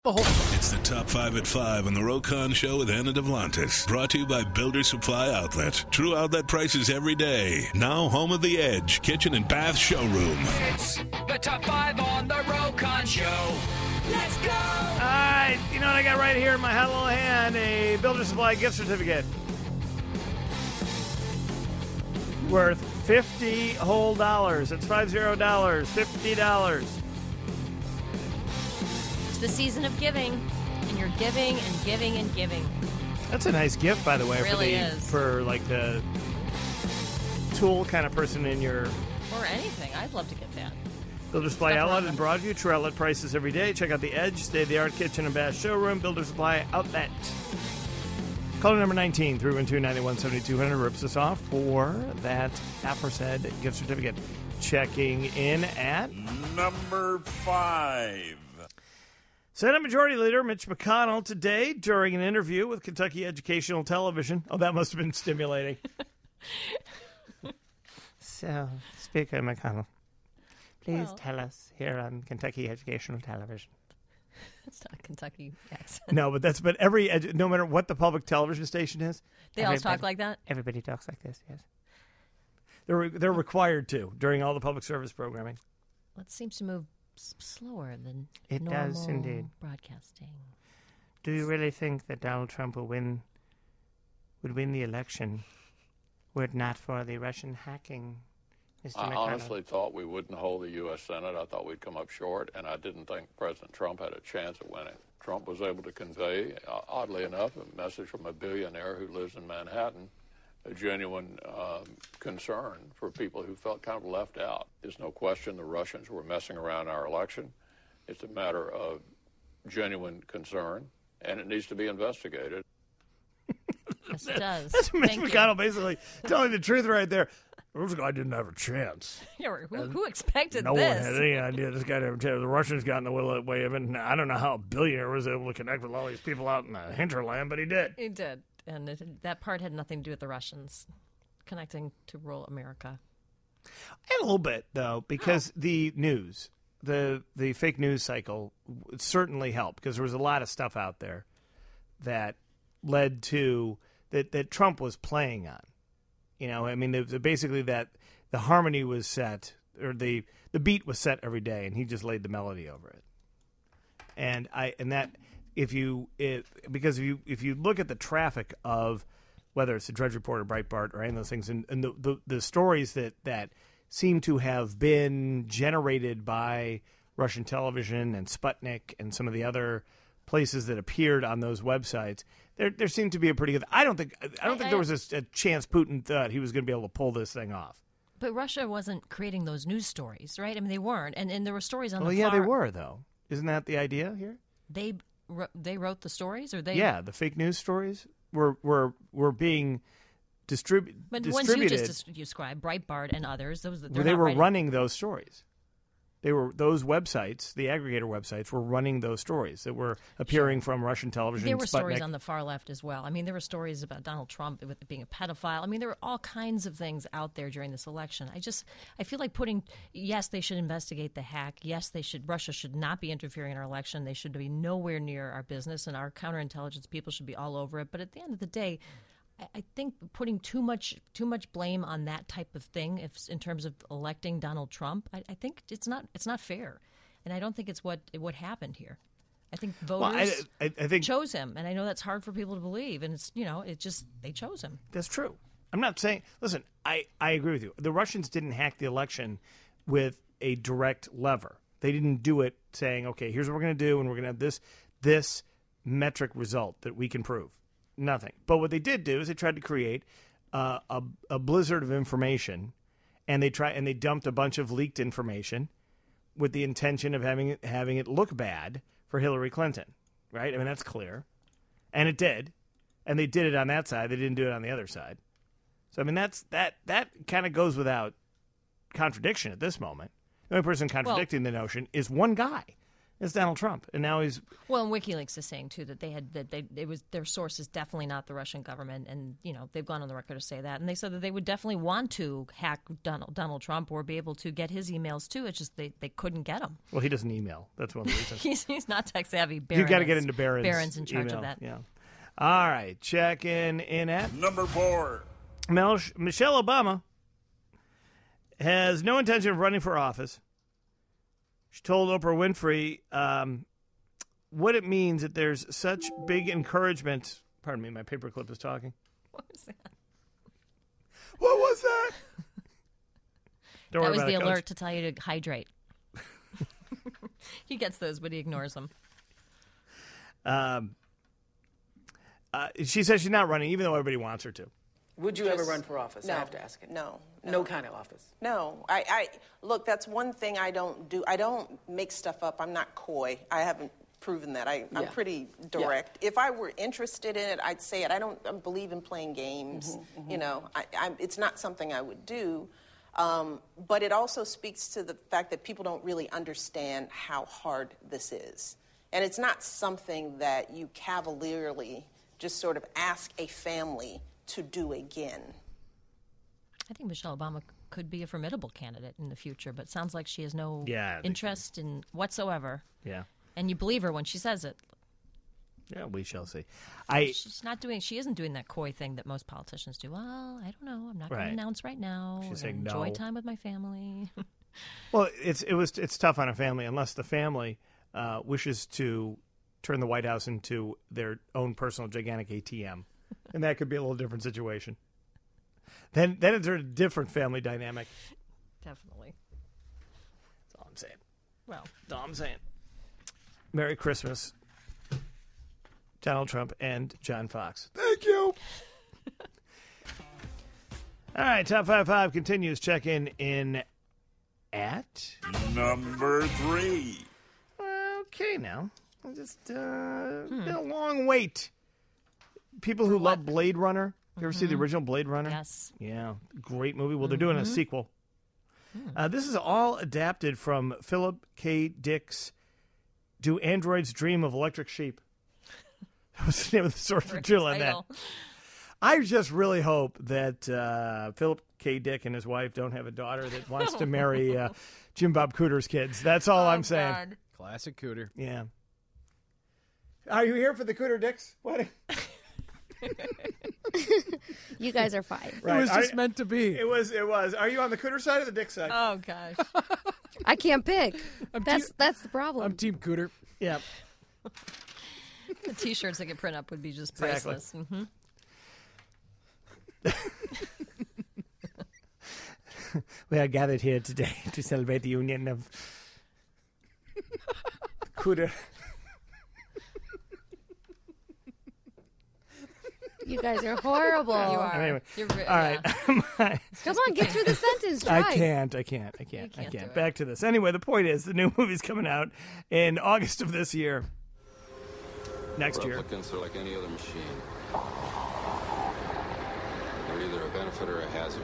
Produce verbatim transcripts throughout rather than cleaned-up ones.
It's the Top five at five on the Rokon Show with Anna Devlantis. Brought to you by Builder Supply Outlet. True outlet prices every day. Now home of the Edge, kitchen and bath showroom. It's the Top five on the Rokon Show. Let's go! All right, you know what I got right here in my hot little hand? A Builder Supply gift certificate. Worth fifty whole dollars. It's five zero dollars, fifty dollars. The season of giving, and you're giving and giving and giving. That's a nice gift, by the way, It really for the is. for like the tool kind of person in your Or anything. I'd love to get that. Builder Supply Stuff Outlet around in them. Broadview. True outlet prices every day. Check out the Edge, state-of-the-art kitchen and bath showroom. Builder Supply Outlet. Caller number nineteen, three one two, nine one seven two zero zero rips us off for that aforesaid gift certificate. Checking in at number five. Senate Majority Leader Mitch McConnell today during an interview with Kentucky Educational Television. Oh, that must have been stimulating. So, Speaker McConnell, please Well. tell us here on Kentucky Educational Television. It's not a Kentucky accent. No, but that's but every edu- no matter what the public television station is, They all talk everybody- like that? Everybody talks like this. Yes, they're re- they're required to during all the public service programming. Well, it seems to move s- slower than It normal does indeed. broadcasting. Do you really think that Donald Trump will win? Would win the election were it not for the Russian hacking, Mister I McConnell? honestly thought we wouldn't hold the U S Senate. I thought we'd come up short, and I didn't think President Trump had a chance of winning. Trump was able to convey, uh, oddly enough, a message from a billionaire who lives in Manhattan, a genuine um, concern for people who felt kind of left out. There's no question the Russians were messing around our election. It's a matter of genuine concern, and it needs to be investigated. Yes, it does. That's Mitch Thank you. McConnell basically telling the truth right there. This guy didn't have a chance. Yeah, who, who expected No this? one had any idea this guy didn't have a chance. The Russians got in the will- way of it. And I don't know how a billionaire was able to connect with all these people out in the hinterland, but he did. He did. And it, that part had nothing to do with the Russians connecting to rural America. And a little bit, though, because the news, the the fake news cycle certainly helped because there was a lot of stuff out there that led to that, that Trump was playing on. You know, I mean, the, the, basically that the harmony was set or the the beat was set every day, and he just laid the melody over it. And I and that if you it, because if you if you look at the traffic of whether it's the Drudge Report or Breitbart or any of those things, and, and the, the the stories that that seem to have been generated by Russian television and Sputnik and some of the other places that appeared on those websites, there there seemed to be a pretty good. I don't think I don't think there was a, a chance Putin thought he was going to be able to pull this thing off. But Russia wasn't creating those news stories, right? I mean, they weren't, and and there were stories on Well, the yeah, far. they were though. Isn't that the idea here? They wr- they wrote the stories, or they Yeah, the fake news stories were were were being distribu- But distributed. ones you just des- described, Breitbart and others, those they're they not were writing- running those stories. They were those websites, the aggregator websites, were running those stories that were appearing from Russian television. There were Sputnik. stories on the far left as well. I mean, there were stories about Donald Trump with being a pedophile. I mean, there were all kinds of things out there during this election. I just, I feel like putting, yes, they should investigate the hack. Yes, they should. Russia should not be interfering in our election. They should be nowhere near our business, and our counterintelligence people should be all over it. But at the end of the day, I, I think putting too much, too much blame on that type of thing, if in terms of electing Donald Trump, I, I think it's not, it's not fair, and I don't think it's what what happened here. I think voters Well, I, I, I think chose him, and I know that's hard for people to believe, and it's, you know, it just, they chose him. that's true. I'm not saying. Listen, I, I agree with you. The Russians didn't hack the election with a direct lever. They didn't do it saying, "Okay, here's what we're going to do, and we're going to have this this metric result that we can prove." Nothing. But what they did do is they tried to create uh, a a blizzard of information, and they try and they dumped a bunch of leaked information with the intention of having it having it look bad for Hillary Clinton, right? I mean, that's clear. And it did. And they did it on that side. They didn't do it on the other side. So, I mean, that's that that kind of goes without contradiction at this moment. The only person contradicting well, the notion is one guy. It's Donald Trump, and now he's Well, and WikiLeaks is saying too that they had that they it was their source is definitely not the Russian government, and you know they've gone on the record to say that, and they said that they would definitely want to hack Donald Donald Trump or be able to get his emails too. It's just they, they couldn't get him. well, he doesn't email. That's one of the reasons. he's he's not tech savvy. You Barron got to get is. into Barron's. Barron's in charge email. of that. Yeah. All right, check in in at Number four. Mel- Michelle Obama has no intention of running for office. She told Oprah Winfrey um, what it means that there's such big encouragement. Pardon me, my paperclip is talking. What was that? What was that? Don't That worry was about the it, alert Coach. to tell you to hydrate. He gets those, but he ignores them. Um, uh, she says she's not running, even though everybody wants her to. Would you Just- ever run for office? No, I have to ask it. No, No, no. kind of office. No, I, I look. That's one thing I don't do. I don't make stuff up. I'm not coy. I haven't proven that. I, I'm Yeah. pretty direct. If I were interested in it, I'd say it. I don't I believe in playing games. You know, I, I, it's not something I would do. Um, but it also speaks to the fact that people don't really understand how hard this is, and it's not something that you cavalierly just sort of ask a family to do again. I think Michelle Obama could be a formidable candidate in the future, but it sounds like she has no Yeah, I think interest in whatsoever. Yeah. And you believe her when she says it. Yeah, we shall see. I She's not doing. She isn't doing that coy thing that most politicians do. Well, I don't know. I'm not going Right. to announce right now. She's We're saying gonna enjoy no. time with my family. Well, it's it was it's tough on a family unless the family uh, wishes to turn the White House into their own personal gigantic A T M, and that could be a little different situation. Then then it's a different family dynamic. Definitely. That's all I'm saying. Well, That's all I'm saying. Merry Christmas, Donald Trump and John Fox. Thank you. All right, Top Five Five continues. Check in in at. Number three. Okay, now I just uh, been a long wait. People who love Blade Runner. You ever see the original Blade Runner? yes. Yeah, great movie. Well, they're doing a sequel. Uh, this is all adapted from Philip K. Dick's "Do Androids Dream of Electric Sheep?" That was the name of the source material on that. Title. I just really hope that uh, Philip K. Dick and his wife don't have a daughter that wants to marry uh, Jim Bob Cooter's kids. That's all I'm saying. Oh, God. Classic Cooter. Yeah. Are you here for the Cooter Dicks wedding? You guys are fine. Right. It was just Are- meant to be. It was. It was. Are you on the Cooter side or the Dick side? Oh gosh. I can't pick. I'm That's team- that's the problem. I'm Team Cooter. Yeah. The T-shirts that get print up would be just Exactly. priceless. hmm We are gathered here today to celebrate the union of Cooter. You guys are horrible. You are. Anyway, You're re- all right. yeah. Come on, get through the sentence. Try. I can't. I can't. I can't. I can't do can't. it. Back to this. Anyway, the point is the new movie's coming out in August of this year. Next year. Replicants are like any other machine. They're either a benefit or a hazard.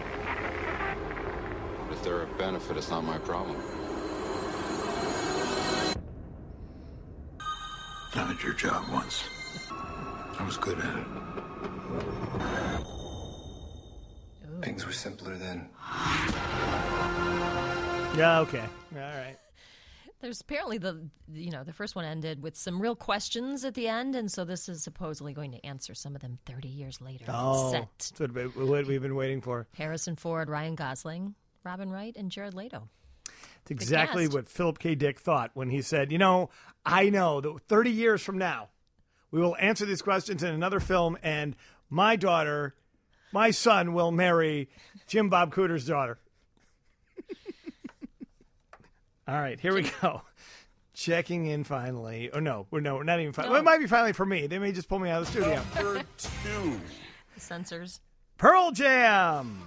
But if they're a benefit, it's not my problem. I did your job once. I was good at it. Things were simpler then. Yeah. Okay. All right. There's apparently the you know the first one ended with some real questions at the end, and so this is supposedly going to answer some of them thirty years later. Oh, Set. that's what, we- what we've been waiting for. Harrison Ford, Ryan Gosling, Robin Wright, and Jared Leto. It's exactly cast. what Philip K. Dick thought when he said, you know, I know that thirty years from now, we will answer these questions in another film, and my daughter, my son, will marry Jim Bob Cooter's daughter. All right, here we go. Checking in finally. Oh, no, we're, no, we're not even finally. No. Well, it might be finally for me. They may just pull me out of the studio. Number two. The censors. Pearl Jam.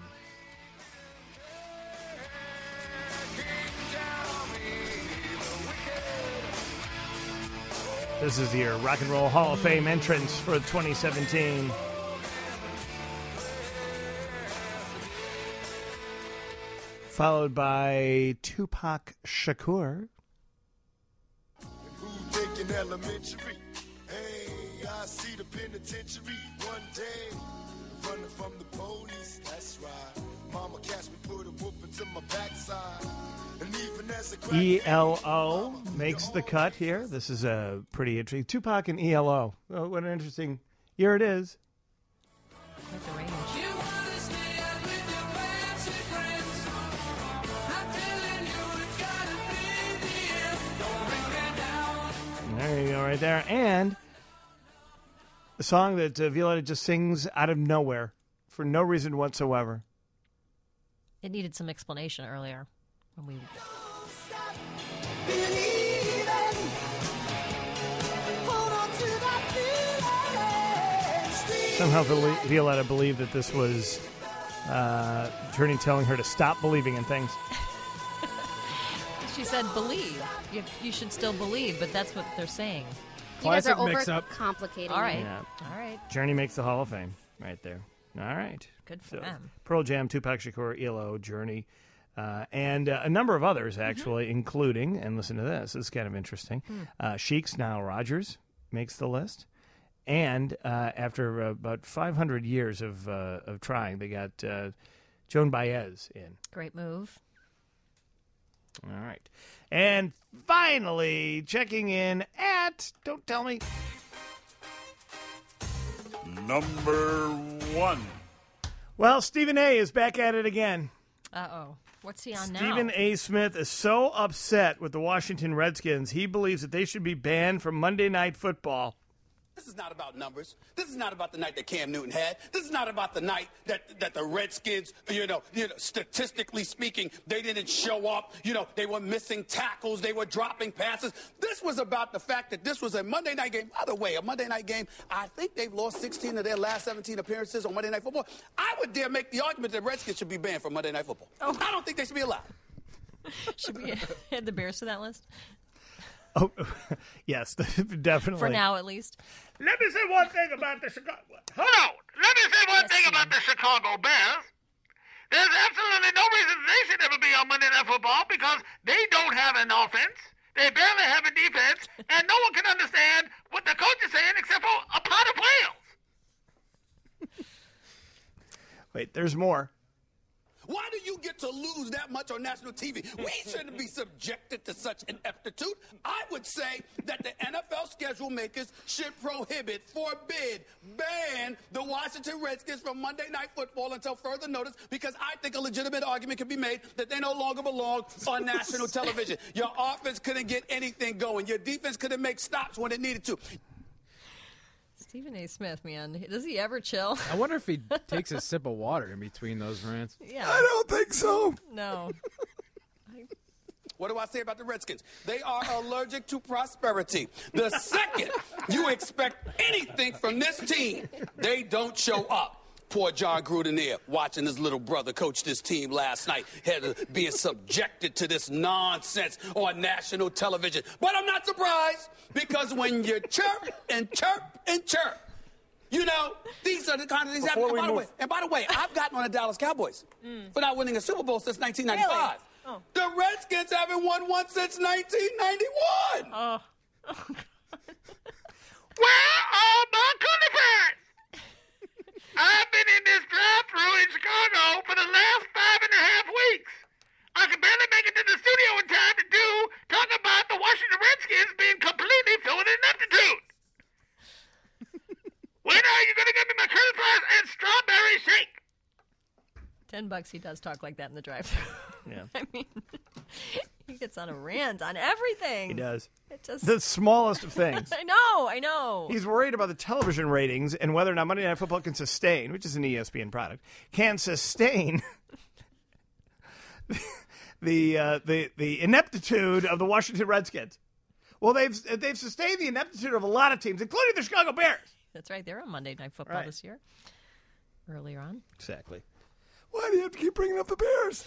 This is your Rock and Roll Hall of Fame entrance for twenty seventeen. Followed by Tupac Shakur. elementary. Hey, I see the penitentiary one day. Running from the police, that's right. Mama catch me, put a whoop into my backside. And even as a crack E L O makes the cut here. This is a pretty interesting. Tupac and E L O. Oh, what an interesting year it is. Quite the range. There you go, right there. And a song that uh, Violetta just sings out of nowhere for no reason whatsoever. It needed some explanation earlier when we. Somehow Viol- Violetta believed that this was uh, Journey telling her to stop believing in things. She said, "Believe. You, you should still believe," but that's what they're saying. You guys are Classic mix-up. overcomplicating All right. it. Yeah. All right. Journey makes the Hall of Fame right there. All right. Good for them. Pearl Jam, Tupac Shakur, E L O, Journey, uh, and uh, a number of others, actually, mm-hmm. including, and listen to this, this is kind of interesting, Hmm. uh, Chic's Nile Rodgers makes the list. And uh, after uh, about five hundred years of uh, of trying, they got uh, Joan Baez in. Great move. All right. And finally, checking in at, don't tell me. Number one. Well, Stephen A. is back at it again. Uh-oh. What's he on now? Stephen A. Smith is so upset with the Washington Redskins, he believes that they should be banned from Monday Night Football. This is not about numbers. This is not about the night that Cam Newton had. This is not about the night that, that the Redskins, you know, you know, statistically speaking, they didn't show up. You know, they were missing tackles. They were dropping passes. This was about the fact that this was a Monday night game. By the way, a Monday night game, I think they've lost sixteen of their last seventeen appearances on Monday Night Football. I would dare make the argument that Redskins should be banned from Monday Night Football. Oh. I don't think they should be allowed. Should we add the Bears to that list? Oh, yes, definitely. For now, at least. Let me say one thing about the Chicago... Hold on. Let me say one yes, thing about the Chicago Bears. There's absolutely no reason they should ever be on Monday Night Football because they don't have an offense. They barely have a defense, and no one can understand what the coach is saying except for a pot of whales. Wait, there's more. Why do you get to lose that much on national T V? We shouldn't be subjected to such ineptitude. I would say that the N F L schedule makers should prohibit, forbid, ban the Washington Redskins from Monday Night Football until further notice because I think a legitimate argument can be made that they no longer belong on national television. Your offense couldn't get anything going. Your defense couldn't make stops when it needed to. Stephen A. Smith, man, does he ever chill? I wonder if he takes a sip of water in between those rants. Yeah. I don't think so. No. What do I say about the Redskins? They are allergic to prosperity. The second you expect anything from this team, they don't show up. Poor John Gruden there, watching his little brother coach this team last night, had to being subjected to this nonsense on national television. But I'm not surprised, because when you chirp and chirp and chirp, you know, these are the kind of things that happen. And by, the way, and by the way, I've gotten on the Dallas Cowboys mm. for not winning a Super Bowl since nineteen ninety-five. Really? Oh. The Redskins haven't won one since nineteen ninety-one. Oh. Oh. Where are my Cooney I've been in this drive-thru in Chicago for the last five and a half weeks. I can barely make it to the studio in time to do talk about the Washington Redskins being completely filled with ineptitude. When are you going to give me my curly fries and strawberry shake? Ten bucks he does talk like that in the drive-thru. Yeah. I mean, he gets on a rant on everything. He does. It just... The smallest of things. I know, I know. He's worried about the television ratings and whether or not Monday Night Football can sustain, which is an E S P N product, can sustain the uh, the the ineptitude of the Washington Redskins. Well, they've they've sustained the ineptitude of a lot of teams, including the Chicago Bears. That's right. They're on Monday Night Football right. this year. Earlier on. Exactly. Why do you have to keep bringing up the Bears?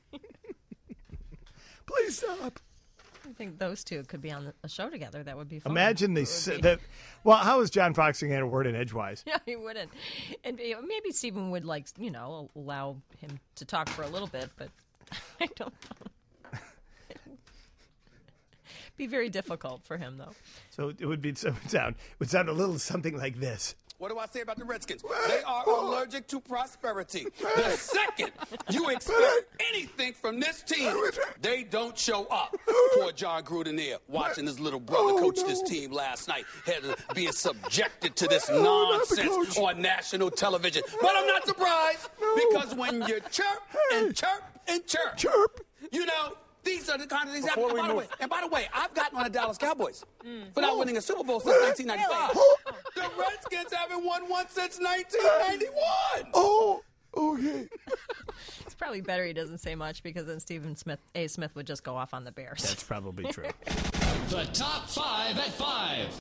Please stop. I think those two could be on a show together. That would be fun. Imagine the, be... the well, how is John Foxing had a word in edgewise? Yeah, he wouldn't. And maybe Stephen would, like, you know, allow him to talk for a little bit, but I don't know. Be very difficult for him, though. So it would be so it would sound it would sound a little something like this. What do I say about the Redskins? They are allergic to prosperity. The second you expect anything from this team, they don't show up. Poor John Gruden there, watching his little brother coach this team last night, had to being subjected to this nonsense on national television. But I'm not surprised, because when you chirp and chirp and chirp, chirp, you know, these are the kind of things that happen. And by the way, and by the way, I've gotten on the Dallas Cowboys without winning a Super Bowl since nineteen ninety-five. The Redskins haven't won one since nineteen ninety-one. Oh, okay. It's probably better he doesn't say much, because then Stephen Smith, A. Smith would just go off on the Bears. That's probably true. The top five at five.